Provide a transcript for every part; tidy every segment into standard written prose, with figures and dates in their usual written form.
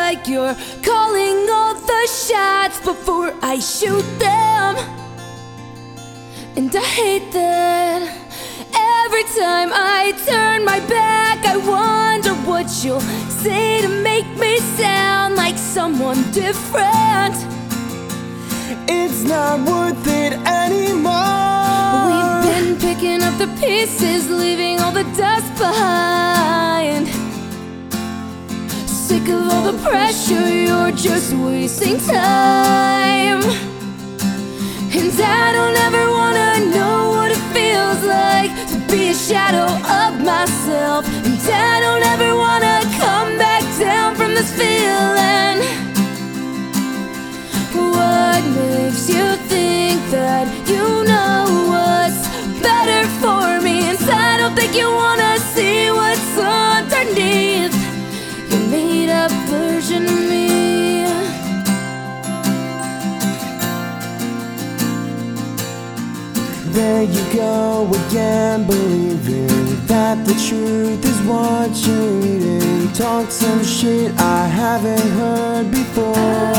like you're calling all the shots before I shoot them. And I hate that every time I turn my back, I wonder what you'll say to make me sound like someone different. It's not worth it anymore. We've been picking up the pieces, leaving all the dust behind. Sick of all the pressure, you're just wasting time. And I don't ever wanna know what it feels like to be a shadow of myself. And I don't ever wanna come back down from this feeling. What makes you think that you know what's better for me? And I don't think you wanna see what's underneath your made-up version of me. There you go again, believing that the truth is what you're reading. Talk some shit I haven't heard before.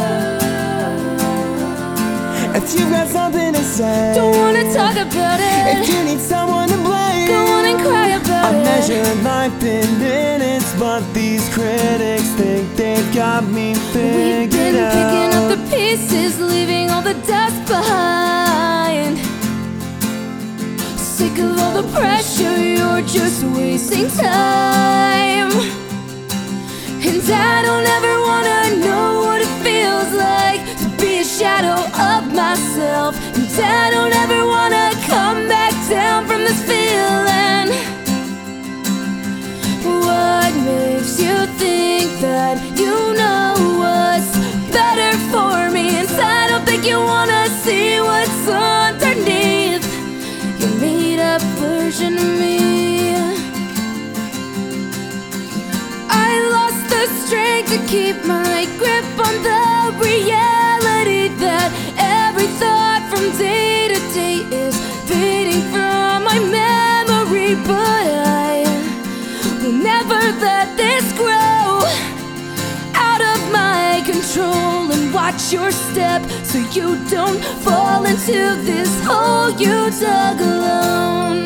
If you've got something to say, Don't wanna talk about it. if you need someone to blame, Go on and cry about I it. measure life in minutes, but these critics think they've got me We've figured been picking out. up the pieces, leaving all the dust behind. Sick of all the pressure, you're just wasting time. And I don't ever wanna know what it feels like to be a shadow of myself. And I don't ever wanna come back down from this feeling. What makes you think that you know what's better for me? And I don't think you wanna see what's underneath your made-up version of me. I lost the strength to keep my grip on the reality that every thought from day to day is fading from my memory. But I will never let this grow out of my control, and watch your step so you don't fall into this hole you dug alone.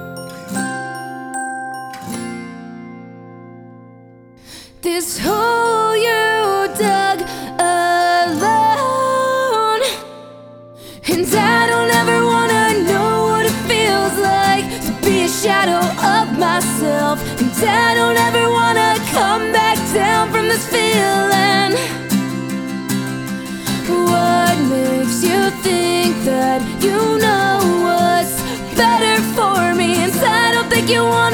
This hole you dug alone. And I don't ever wanna know what it feels like to be a shadow of myself. And I don't ever wanna come back down from this feeling. What makes you think that you know what's better for me? And I don't think you want